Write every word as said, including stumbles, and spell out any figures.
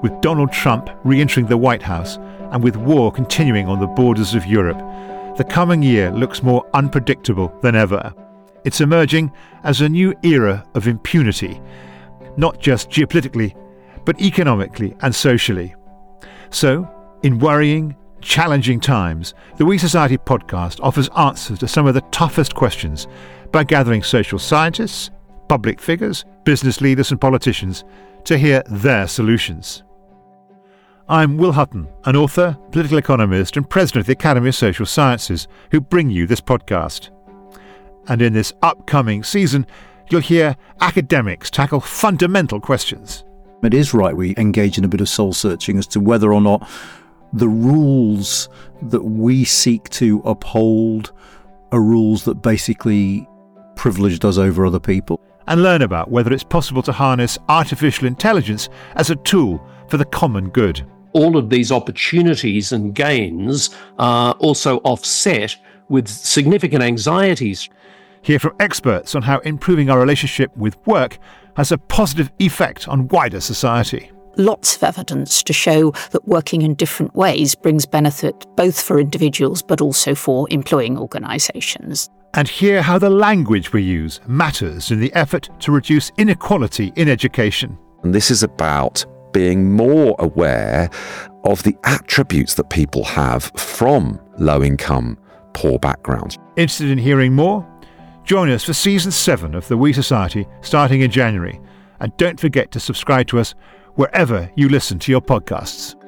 with Donald Trump re-entering the White House and with war continuing on the borders of Europe, the coming year looks more unpredictable than ever. It's emerging as a new era of impunity, not just geopolitically, but economically and socially. So, in worrying, challenging times, the We Society podcast offers answers to some of the toughest questions by gathering social scientists, public figures, business leaders and politicians to hear their solutions. I'm Will Hutton, an author, political economist and president of the Academy of Social Sciences, who bring you this podcast. And in this upcoming season, you'll hear academics tackle fundamental questions. It is right we engage in a bit of soul searching as to whether or not the rules that we seek to uphold are rules that basically privileged us over other people. And learn about whether it's possible to harness artificial intelligence as a tool for the common good. All of these opportunities and gains are also offset with significant anxieties. Hear from experts on how improving our relationship with work has a positive effect on wider society. Lots of evidence to show that working in different ways brings benefit both for individuals but also for employing organisations. And hear how the language we use matters in the effort to reduce inequality in education. And this is about being more aware of the attributes that people have from low-income, poor backgrounds. Interested in hearing more? Join us for Season seven of the We Society starting in January. And don't forget to subscribe to us wherever you listen to your podcasts.